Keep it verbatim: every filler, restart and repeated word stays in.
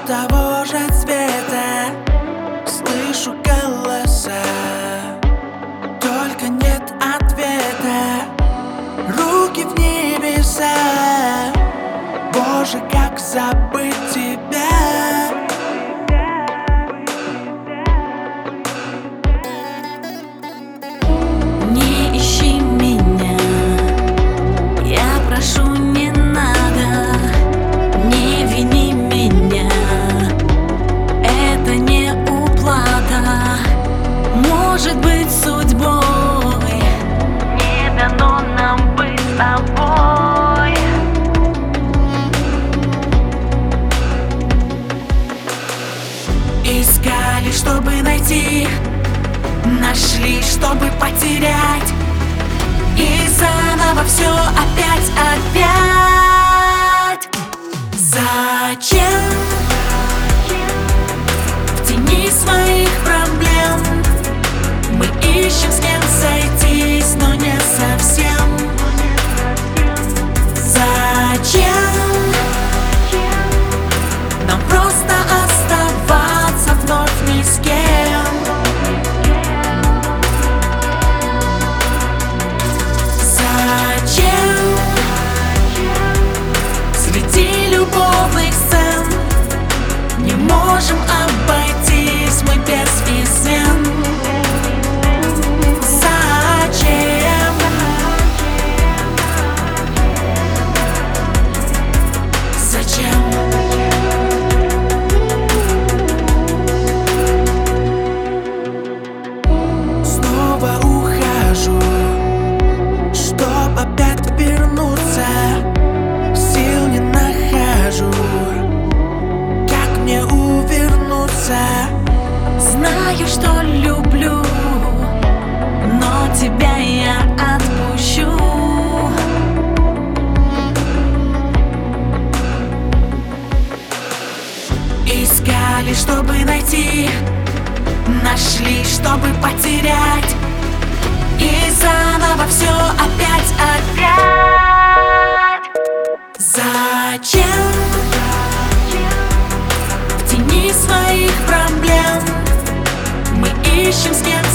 того же цвета, слышу голоса, только нет ответа. Руки в небеса, Боже, как забыть тебя? Не ищи меня, я прошу, не надо. Не вини меня, это не уплата. Может быть, судьбой не дано нам быть с тобой. Искали, чтобы найти, нашли, чтобы потерять, и заново все опять, опять. Зачем в тени своих проблем мы ищем с кем сойтись, но не совсем? Зачем нам просто оставаться вновь ни с кем? Зачем среди любовных сцен не можем обойтись мы без измен? Зачем? Зачем? Снова ухожу, чтоб опять вернуться. Сил не нахожу, как мне увернуться. Знаю, что люблю, но тебя я отпущу. Искали, чтобы найти, нашли, чтобы потерять, и заново все опять, опять. Зачем в тени своих проблем мы ищем с кем